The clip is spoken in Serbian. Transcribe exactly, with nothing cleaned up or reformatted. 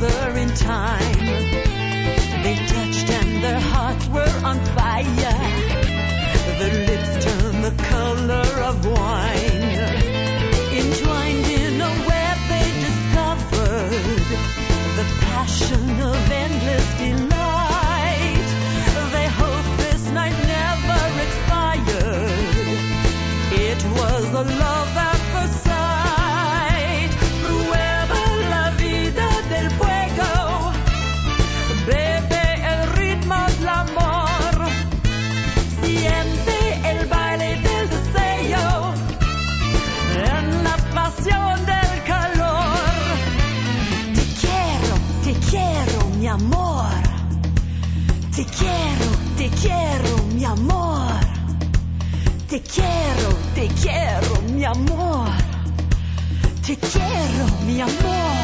together in time. They touched and their hearts were on fire. Their lips turned the color of wine. Entwined in a web they discovered the passion of endless delight. They hoped this night never expired. It was a love at first sight. Prueba la vida del fuego. Bebe el ritmo del amor. Siente el baile del deseo. En la pasión del calor. Te quiero, te quiero, mi amor. Te quiero, te quiero, mi amor. Te quiero, te quiero, mi amor. Te quiero, mi amor.